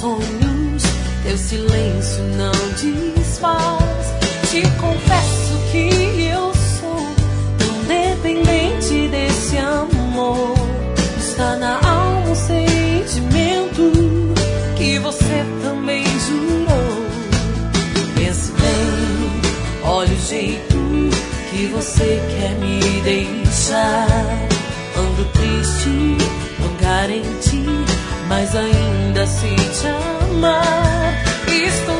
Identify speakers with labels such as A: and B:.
A: sonhos, teu silêncio não desfaz. Te confesso que eu sou tão dependente desse amor. Está na alma um sentimento que você também jurou. Pense bem, olha o jeito que você quer me deixar. Ando triste, não carente, mas ainda sei te amar. Estou